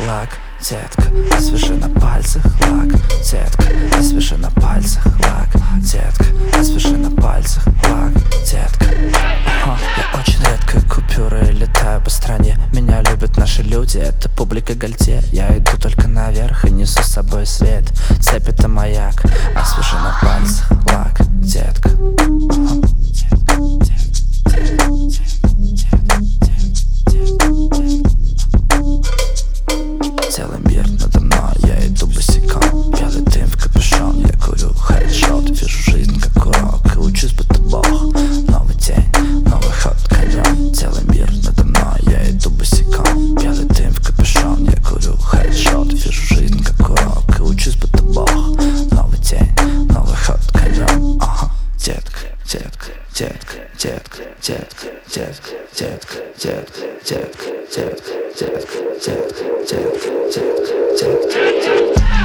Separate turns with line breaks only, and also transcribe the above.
лак, детка, освежи на пальцах лак, детка, освежи на пальцах лак, детка, освежи на пальцах лак, детка. Я очень редко купюры летаю по стране. Меня любят наши люди, это публика Гальтье. Я иду только наверх и несу с собой свет. Цепь это маяк, освежи на пальцах лак, детка. Целый мир надо мной, я иду босиком. Белый дым в капюшон, я курю хедшот. Вижу жизнь как урок и учусь, будто бог. Новый день, новый ход конем. Целый мир надо мной, я иду босиком. Белый дым в капюшон, я курю хедшот. Вижу жизнь как урок и учусь, будто бог. Новый день, новый ход конем. Детка, детка, детка, детка, детка, детка, детка, детка, детка, детка, детка, детка, детка, детка, детка, детка.